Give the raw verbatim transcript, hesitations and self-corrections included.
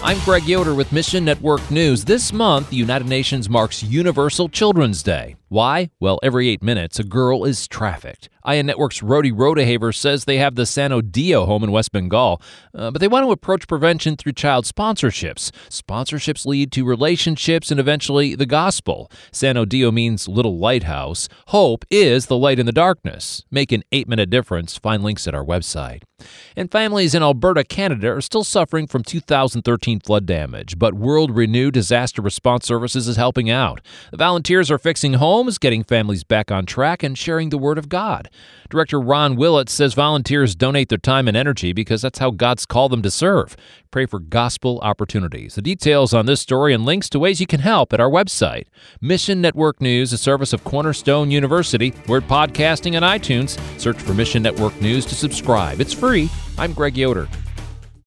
I'm Greg Yoder with Mission Network News. This month, the United Nations marks Universal Children's Day. Why? Well, every eight minutes, a girl is trafficked. I N Network's Rodi Rodehaver says they have the Sano Dio home in West Bengal, uh, but they want to approach prevention through child sponsorships. Sponsorships lead to relationships and eventually the gospel. Sano Dio means little lighthouse. Hope is the light in the darkness. Make an eight-minute difference. Find links at our website. And families in Alberta, Canada are still suffering from two thousand thirteen flood damage, but World Renew Disaster Response Services is helping out. The volunteers are fixing homes, getting families back on track, and sharing the Word of God. Director Ron Willett says volunteers donate their time and energy because that's how God's called them to serve. Pray for gospel opportunities. The details on this story and links to ways you can help at our website. Mission Network News, a service of Cornerstone University. We're podcasting on iTunes. Search for Mission Network News to subscribe. It's free. I'm Greg Yoder.